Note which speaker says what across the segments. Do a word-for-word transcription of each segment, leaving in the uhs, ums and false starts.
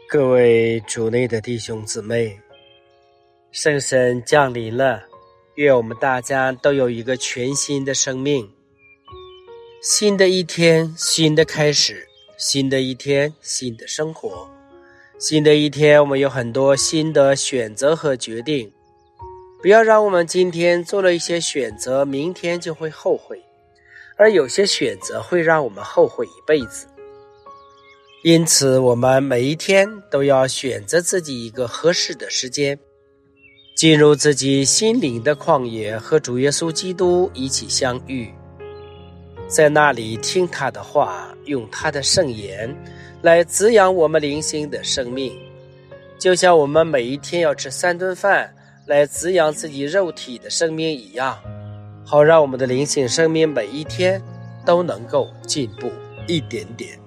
Speaker 1: 各位主内的弟兄姊妹，圣神降临了，愿我们大家都有一个全新的生命。新的一天，新的开始，新的一天，新的生活。新的一天，我们有很多新的选择和决定。不要让我们今天做了一些选择，明天就会后悔，而有些选择会让我们后悔一辈子。因此我们每一天都要选择自己一个合适的时间，进入自己心灵的旷野，和主耶稣基督一起相遇，在那里听他的话，用他的圣言来滋养我们灵性的生命，就像我们每一天要吃三顿饭来滋养自己肉体的生命一样，好让我们的灵性生命每一天都能够进步一点点。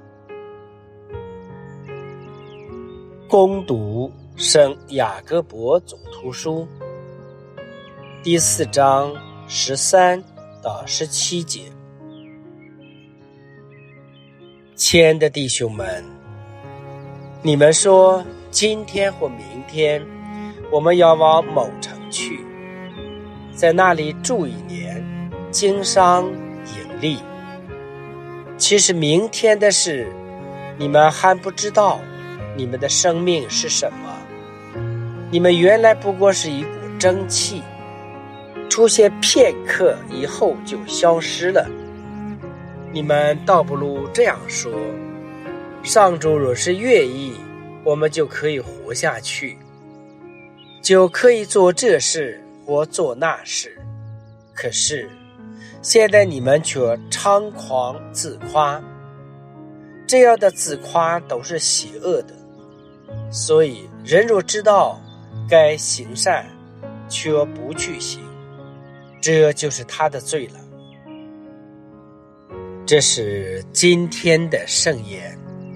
Speaker 1: 攻读圣雅各伯总图书第四章十三到十七节。亲爱的弟兄们，你们说今天或明天我们要往某城去，在那里住一年，经商盈利。其实明天的事你们还不知道，你们的生命是什么？你们原来不过是一股蒸汽，出现片刻以后就消失了。你们倒不如这样说：上主若是愿意，我们就可以活下去，就可以做这事或做那事。可是现在你们却猖狂自夸，这样的自夸都是邪恶的。所以人若知道该行善，却不去行，这就是他的罪了。这是今天的圣言。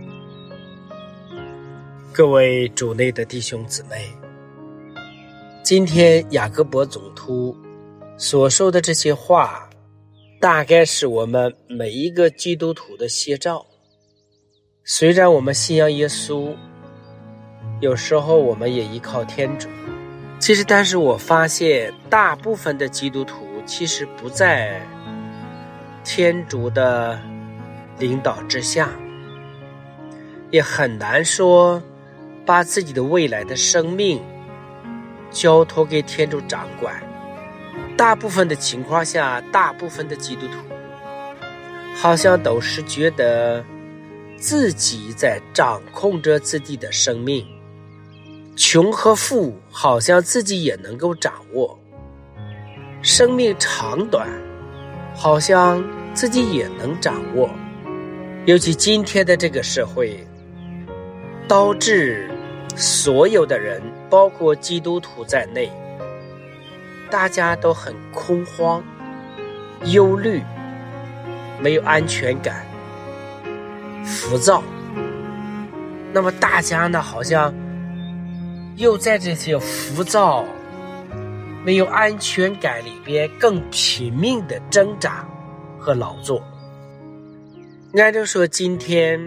Speaker 1: 各位主内的弟兄姊妹，今天雅各伯总图所说的这些话，大概是我们每一个基督徒的写照。虽然我们信仰耶稣，有时候我们也依靠天主，其实但是我发现大部分的基督徒其实不在天主的领导之下，也很难说把自己的未来的生命交托给天主掌管。大部分的情况下，大部分的基督徒好像都是觉得自己在掌控着自己的生命，穷和富好像自己也能够掌握，生命长短好像自己也能掌握。尤其今天的这个社会，导致所有的人，包括基督徒在内，大家都很恐慌、忧虑，没有安全感，浮躁。那么大家呢，好像又在这些浮躁、没有安全感里边更拼命的挣扎和劳作。按照说今天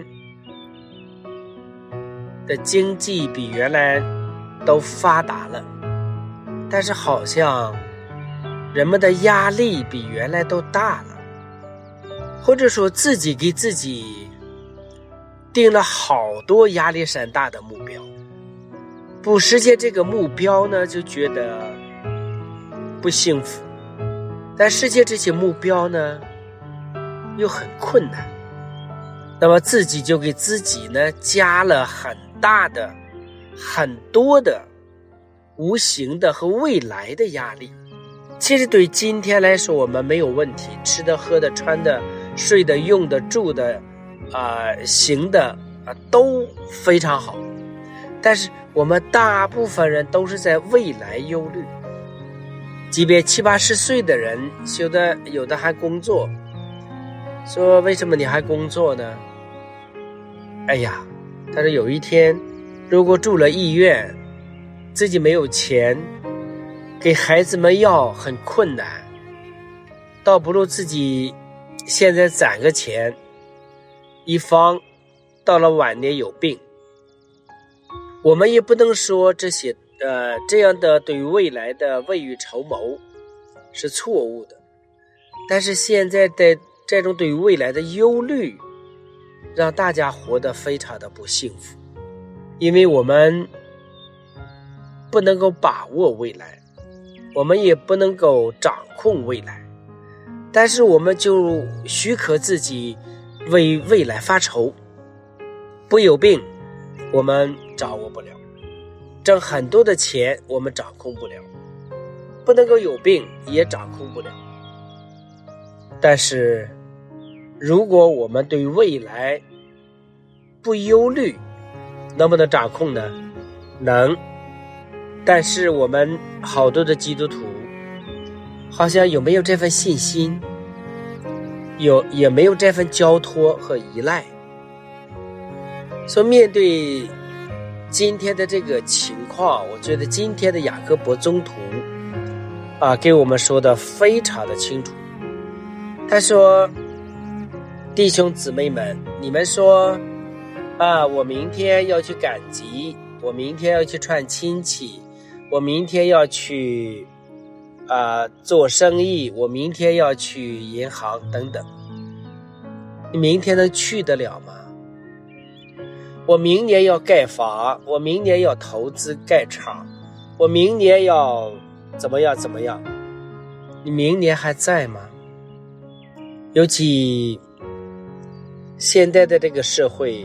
Speaker 1: 的经济比原来都发达了，但是好像人们的压力比原来都大了，或者说自己给自己定了好多压力山大的目标，不实现这个目标呢，就觉得不幸福，但实现这些目标呢又很困难，那么自己就给自己呢加了很大的很多的无形的和未来的压力。其实对今天来说我们没有问题，吃的喝的穿的睡的用的住的呃行的、呃、都非常好，但是我们大部分人都是在未来忧虑。即便七八十岁的人，有的有的还工作，说为什么你还工作呢？哎呀，他说有一天如果住了医院，自己没有钱给孩子们要很困难，倒不如自己现在攒个钱，以防到了晚年有病。 我们也不能说这些呃这样的对于未来的未雨绸缪是错误的，但是现在的这种对于未来的忧虑让大家活得非常的不幸福，因为我们不能够把握未来，我们也不能够掌控未来，但是我们就许可自己为未来发愁。不有病我们掌握不了，挣很多的钱我们掌控不了，不能够有病也掌控不了。但是如果我们对未来不忧虑，能不能掌控呢？能。但是我们好多的基督徒好像有没有这份信心，有也没有这份交托和依赖。所以面对今天的这个情况，我觉得今天的雅各伯宗徒啊，给我们说的非常的清楚。他说，弟兄姊妹们，你们说啊，我明天要去赶集，我明天要去串亲戚，我明天要去啊做生意，我明天要去银行等等，你明天能去得了吗？我明年要盖房，我明年要投资盖厂，我明年要怎么样怎么样，你明年还在吗？尤其现在的这个社会，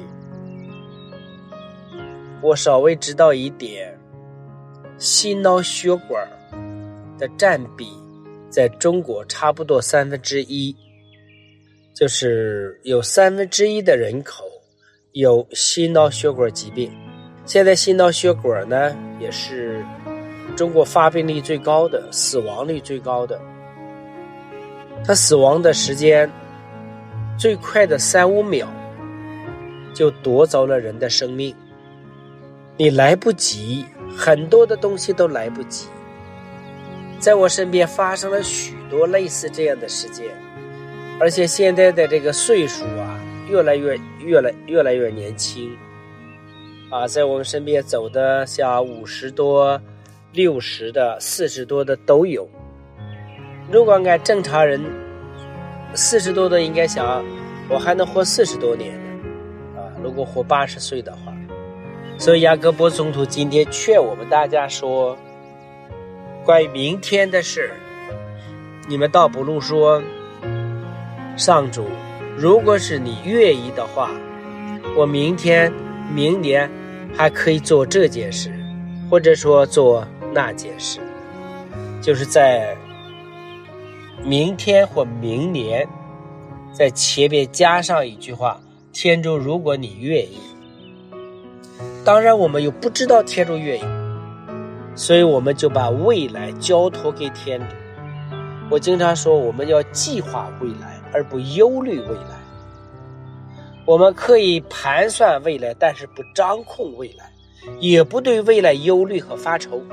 Speaker 1: 我稍微知道一点，心脑血管的占比在中国差不多三分之一，就是有三分之一的人口有心脑血管疾病。现在心脑血管呢，也是中国发病率最高的，死亡率最高的。它死亡的时间最快的三五秒就夺走了人的生命，你来不及，很多的东西都来不及。在我身边发生了许多类似这样的事件，而且现在的这个岁数啊，越来越越来越来越年轻啊，在我们身边走的像五十多、六十的、四十多的都有。如果按正常人，四十多的应该想，我还能活四十多年呢，啊，如果活八十岁的话。所以雅各伯宗徒今天劝我们大家说，关于明天的事，你们倒不如说，上主，如果是你愿意的话，我明天、明年还可以做这件事，或者说做那件事，就是在明天或明年在前面加上一句话，天主如果你愿意。当然我们又不知道天主愿意，所以我们就把未来交托给天主。我经常说，我们要计划未来而不忧虑未来。我们可以盘算未来，但是不掌控未来，也不对未来忧虑和发愁。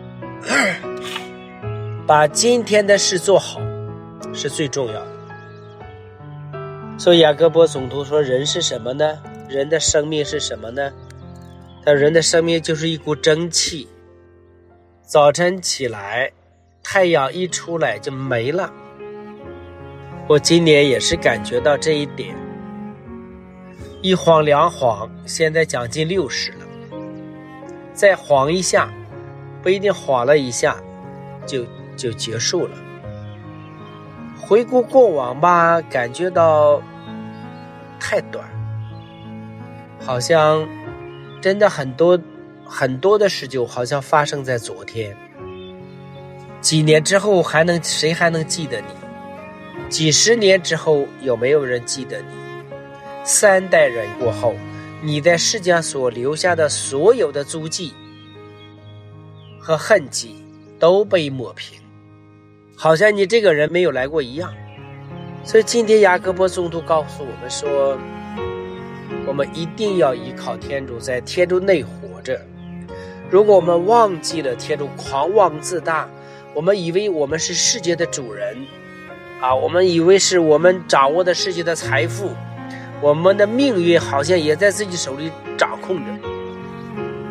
Speaker 1: 把今天的事做好是最重要的。所以雅各伯宗徒说，人是什么呢？人的生命是什么呢？他人的生命就是一股蒸汽，早晨起来，太阳一出来就没了。我今年也是感觉到这一点，一晃两晃，现在将近六十了，再晃一下，不一定晃了一下就就结束了。回顾过往吧，感觉到太短，好像真的很多很多的事就好像发生在昨天。几年之后还能谁还能记得你？几十年之后有没有人记得你？三代人过后，你在世界上所留下的所有的足迹和痕迹都被抹平，好像你这个人没有来过一样。所以今天雅各伯宗徒告诉我们说，我们一定要依靠天主，在天主内活着。如果我们忘记了天主，狂妄自大，我们以为我们是世界的主人啊，我们以为是我们掌握的世界的财富，我们的命运好像也在自己手里掌控着。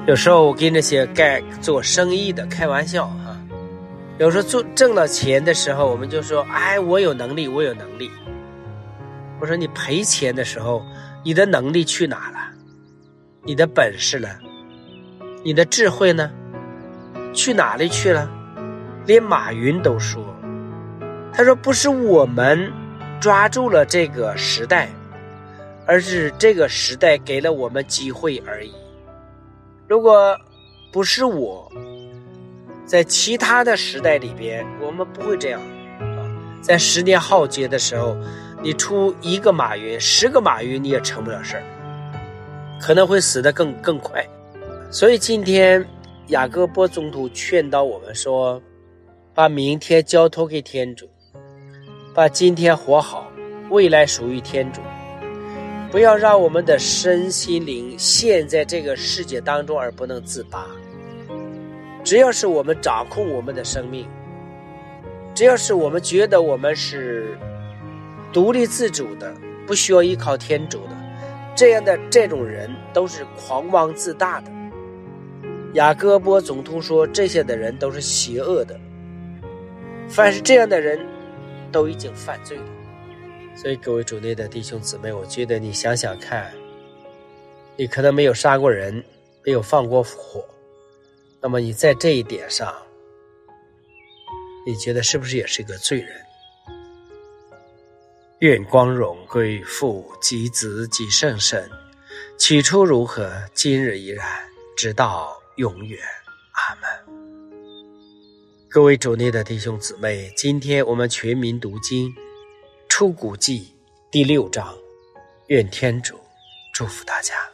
Speaker 1: 有时候我跟那些干做生意的开玩笑哈，有时候做挣了钱的时候，我们就说，哎，我有能力，我有能力。我说你赔钱的时候，你的能力去哪了？你的本事呢？你的智慧呢？去哪里去了？连马云都说，他说不是我们抓住了这个时代，而是这个时代给了我们机会而已。如果不是我，在其他的时代里边，我们不会这样啊。在十年浩劫的时候，你出一个马云，十个马云你也成不了事儿，可能会死得更更快。所以今天雅各伯宗徒劝导我们说，把明天交托给天主，把今天活好，未来属于天主。不要让我们的身心灵陷在这个世界当中而不能自拔。只要是我们掌控我们的生命，只要是我们觉得我们是独立自主的，不需要依靠天主的，这样的这种人都是狂妄自大的。雅各伯总督说，这些的人都是邪恶的，凡是这样的人都已经犯罪了。所以各位主内的弟兄姊妹，我觉得你想想看，你可能没有杀过人，没有放过火，那么你在这一点上，你觉得是不是也是个罪人？愿光荣归父及子及圣神，起初如何，今日依然，直到永远。阿门。各位主内的弟兄姊妹，今天我们全民读经出谷记第六章，愿天主祝福大家。